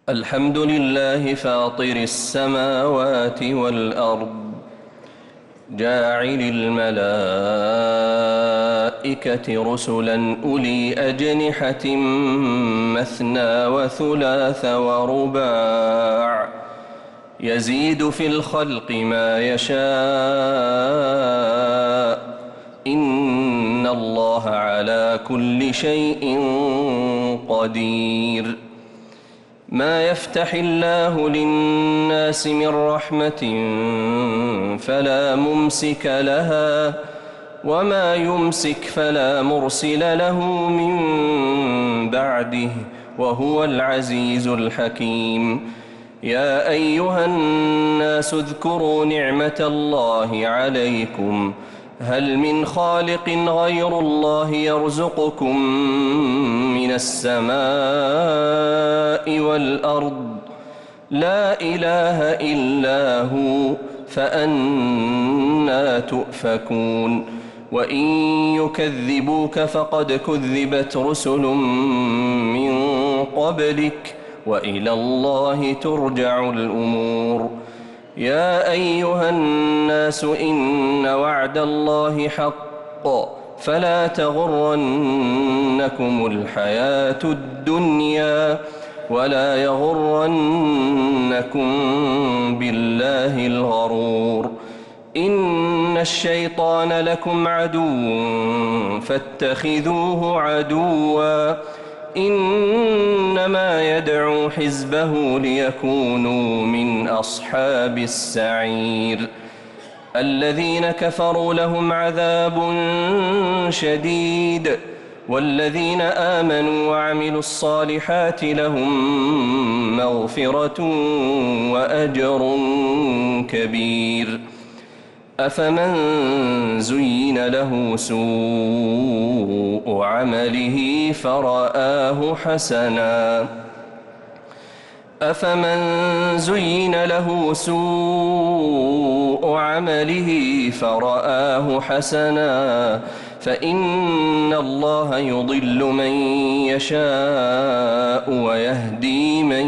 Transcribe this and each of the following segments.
الحمد لله فاطر السماوات والأرض جاعل الملائكة رسلا أولي أجنحة مثنى وثلاث ورباع يزيد في الخلق ما يشاء إن الله على كل شيء قدير. ما يفتح الله للناس من رحمة فلا ممسك لها وما يمسك فلا مرسل له من بعده وهو العزيز الحكيم. يا أيها الناس اذكروا نعمة الله عليكم هل من خالق غير الله يرزقكم من السماء والأرض لا إله إلا هو فأنى تؤفكون. وإن يكذبوك فقد كذبت رسل من قبلك وإلى الله ترجع الأمور. يا أيها الناس إن وعد الله حق فلا تغرنكم الحياة الدنيا ولا يغرنكم بالله الغرور. إن الشيطان لكم عدو فاتخذوه عدوا إنما يدعو حزبه ليكونوا من أصحاب السعير. الذين كفروا لهم عذاب شديد والذين آمنوا وعملوا الصالحات لهم مغفرة وأجر كبير. أفمن زين له سوء عمله فرآه حسنا فإن الله يضل من يشاء ويهدي من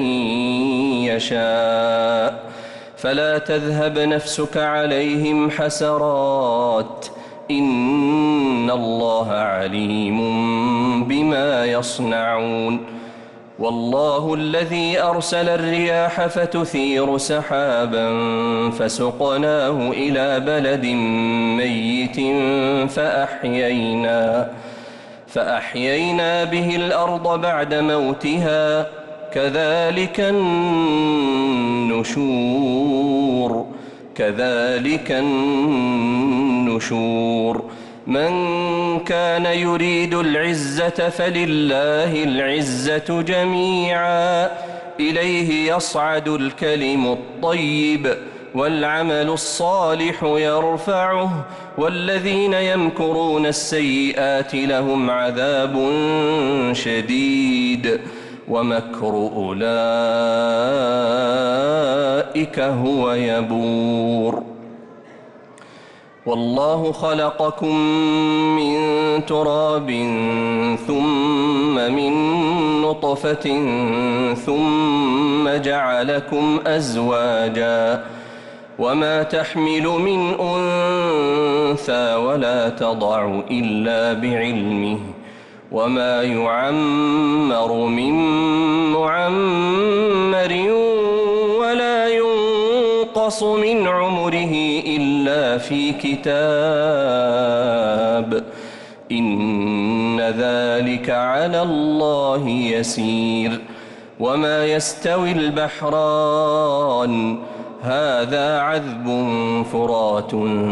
يشاء فلا تذهب نفسك عليهم حسرات إن الله عليم بما يصنعون. والله الذي أرسل الرياح فتثير سحابا فسقناه إلى بلد ميت فأحيينا به الأرض بعد موتها كذلك النشور. من كان يريد العزة فلله العزة جميعا إليه يصعد الكلم الطيب والعمل الصالح يرفعه والذين يمكرون السيئات لهم عذاب شديد ومكر أولئك هو يبور. والله خلقكم من تراب ثم من نطفة ثم جعلكم أزواجا وما تحمل من أنثى ولا تضع إلا بعلمه وما يعمر من معمر ولا ينقص من عمره إلا في كتاب إن ذلك على الله يسير. وما يستوي البحران هذا عذب فرات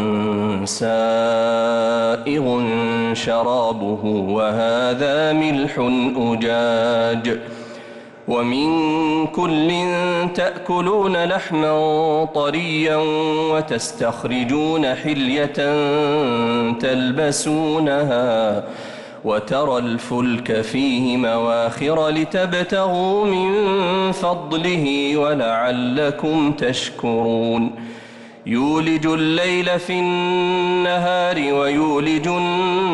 سائغ شرابه وهذا ملح أجاج ومن كل تأكلون لحما طريا وتستخرجون حلية تلبسونها وترى الفلك فيه مواخر لتبتغوا من فضله ولعلكم تشكرون. يولج الليل في النهار ويولج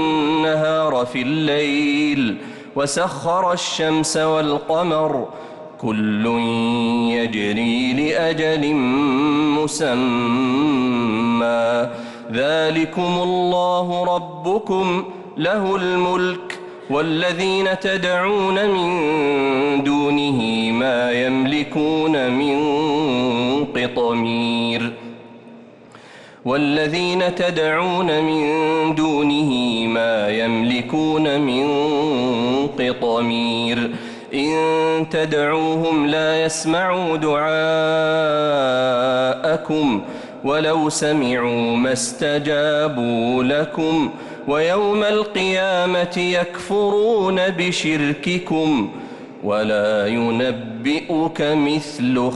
النهار في الليل وسخر الشمس والقمر كل يجري لأجل مسمى ذلكم الله ربكم له الملك والذين تدعون من دونه ما يملكون من قطمير والذين تدعون من دونه ما يملكون من قطمير إن تدعوهم لا يسمعوا دعاءكم ولو سمعوا ما استجابوا لكم ويوم القيامة يكفرون بشرككم ولا ينبئك مثل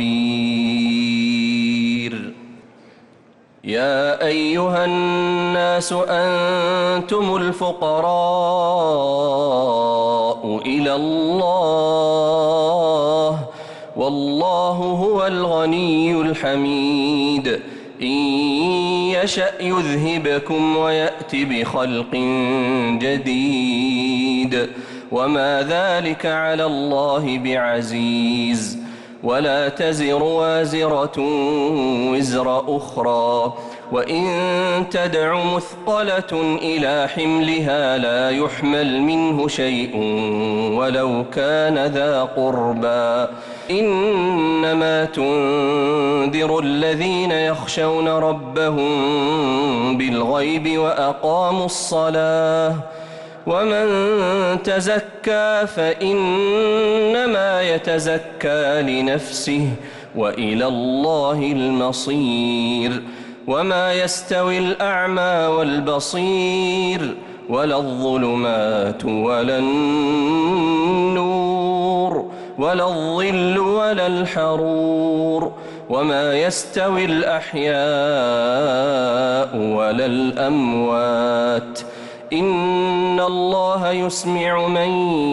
خبير يا أيها الناس أنتم الفقراء إلى الله والله هو الغني الحميد إن يشأ يذهبكم ويأت بخلق جديد وما ذلك على الله بعزيز ولا تزر وازرة وزر أخرى وإن تدع مثقلة إلى حملها لا يحمل منه شيء ولو كان ذا قربى إنما تنذر الذين يخشون ربهم بالغيب وأقاموا الصلاة ومن تزكى فإنما يتزكى لنفسه وإلى الله المصير وما يستوي الأعمى والبصير ولا الظلمات ولا النور ولا الظل ولا الحرور وما يستوي الأحياء ولا الأموات إن الله يسمع من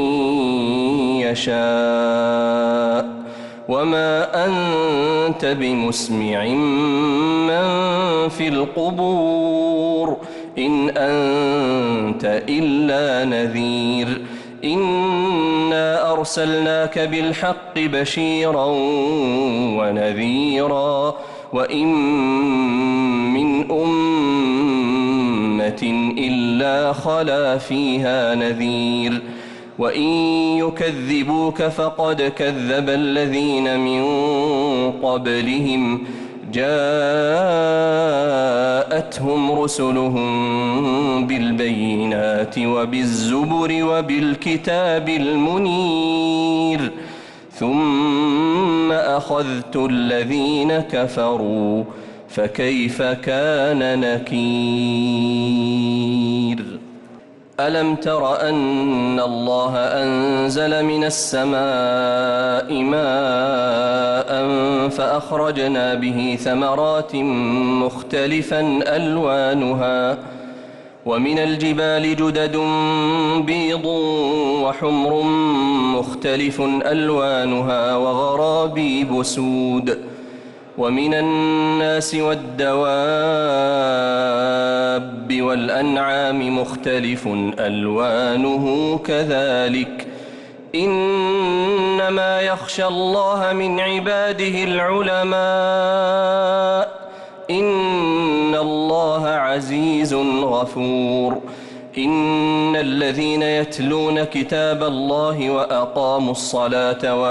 يشاء وما أنت بمسمع من في القبور إن أنت إلا نذير إنا أرسلناك بالحق بشيرا ونذيرا وإن من أمة إلا خلا فيها نذير وإن يكذبوك فقد كذب الذين من قبلهم جاءتهم رسلهم بالبينات وبالزبر وبالكتاب المنير ثم أخذت الذين كفروا فكيف كان نكير ألم تر أن الله أنزل من السماء ماء فأخرجنا به ثمرات مختلفا ألوانها ومن الجبال جدد بيض وحمر مختلف ألوانها وغرابيب سود ومن الناس والدواب والأنعام مختلف ألوانه كذلك إنما يخشى الله من عباده العلماء إن الله عزيز غفور إن الذين يتلون كتاب الله وأقاموا الصلاة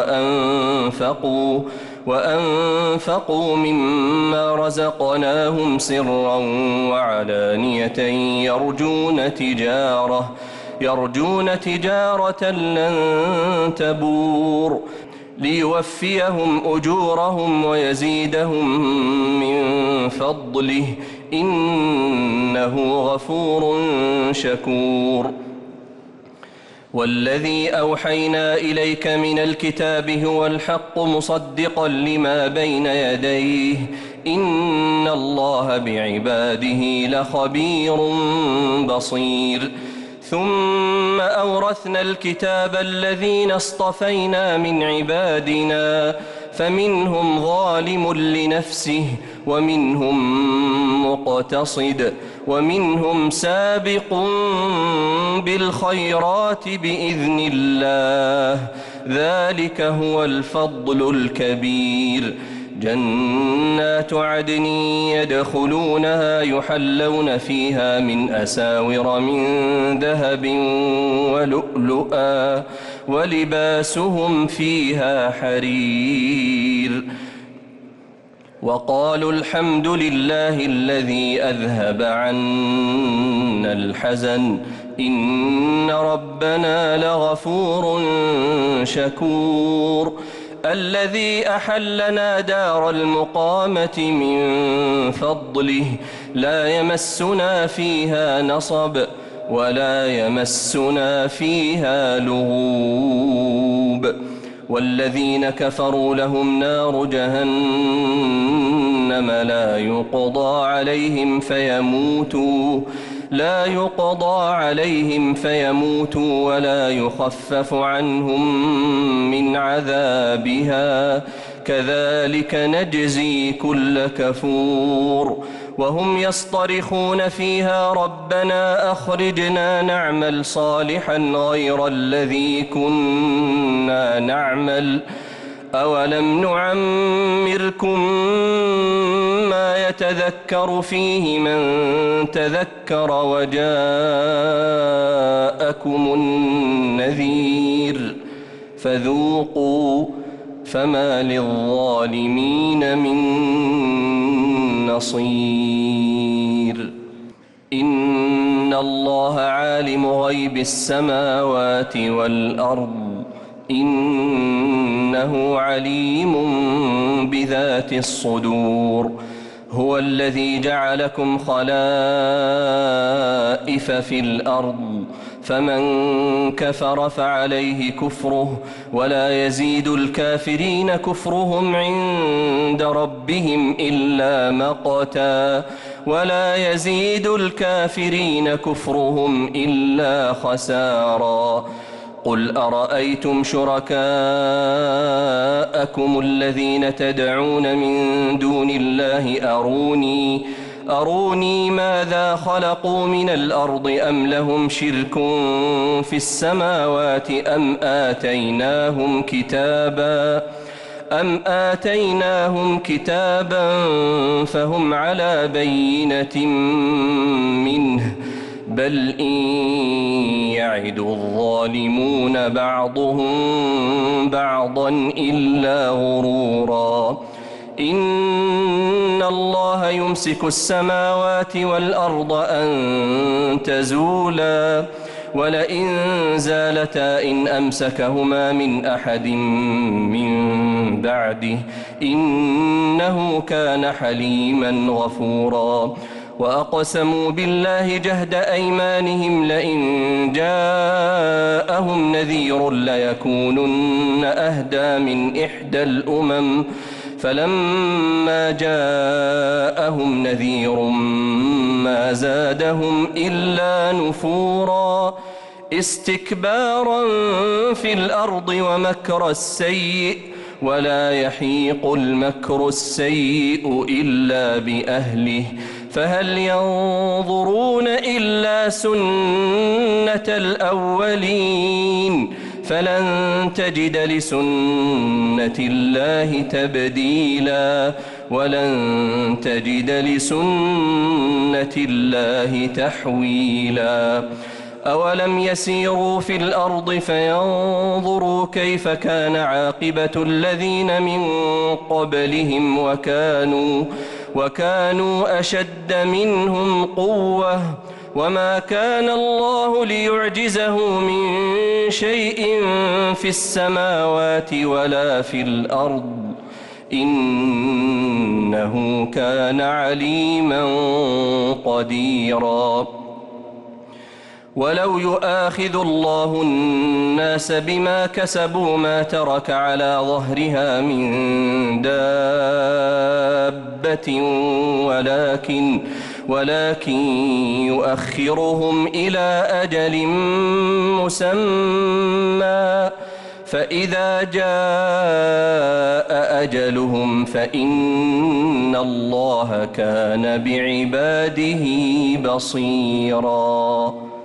وأنفقوا مما رزقناهم سرا وعلانية يرجون تجارة لن تبور ليوفيهم أجورهم ويزيدهم من فضله إنه غفور شكور والذي أوحينا إليك من الكتاب هو الحق مصدقا لما بين يديه إن الله بعباده لخبير بصير ثم أورثنا الكتاب الذين اصطفينا من عبادنا فمنهم ظالم لنفسه ومنهم مقتصد ومنهم سابق بالخيرات بإذن الله ذلك هو الفضل الكبير. جنات عدن يدخلونها يحلون فيها من أساور من ذهب ولؤلؤا ولباسهم فيها حرير. وقالوا الحمد لله الذي أذهب عنا الحزن إن ربنا لغفور شكور. الذي أحلنا دار المقامة من فضله لا يمسنا فيها نصب ولا يمسنا فيها لغوب. والذين كفروا لهم نار جهنم لا يقضى عليهم فيموتوا ولا يخفف عنهم من عذابها كذلك نجزي كل كفور. وهم يصطرخون فيها ربنا أخرجنا نعمل صالحا غير الذي كنا نعمل أولم نعمركم ما يتذكر فيه من تذكر وجاءكم النذير فذوقوا فما للظالمين من نصير. إن الله عالم غيب السماوات والأرض إنه عليم بذات الصدور. هو الذي جعلكم خلائف في الأرض فمن كفر فعليه كفره ولا يزيد الكافرين كفرهم عند ربهم إلا مقتا ولا يزيد الكافرين كفرهم إلا خسارا. قل أرأيتم شركاءكم الذين تدعون من دون الله أروني ماذا خلقوا من الأرض أم لهم شرك في السماوات أم آتيناهم كتابا فهم على بينة منه بل إن يعد الظالمون بعضهم بعضا إلا غرورا. إن الله يمسك السماوات والأرض أن تزولا ولئن زالتا إن أمسكهما من أحد من بعده إنه كان حليما غفورا. وأقسموا بالله جهد أيمانهم لئن جاءهم نذير ليكونن أهدى من إحدى الأمم فلما جاءهم نذير ما زادهم إلا نفورا استكبارا في الأرض ومكر السيء ولا يحيق المكر السيء إلا بأهله فهل ينظرون إلا سنة الأولين فلن تجد لسنة الله تبديلا ولن تجد لسنة الله تحويلا. أولم يسيروا في الأرض فينظروا كيف كان عاقبة الذين من قبلهم وكانوا أشد منهم قوة وما كان الله ليعجزه من شيء في السماوات ولا في الأرض إنه كان عليما قديرا. ولو يؤاخذ الله الناس بما كسبوا ما ترك على ظهرها من دابة ولكن يؤخرهم إلى أجل مسمى فإذا جاء أجلهم فإن الله كان بعباده بصيرا.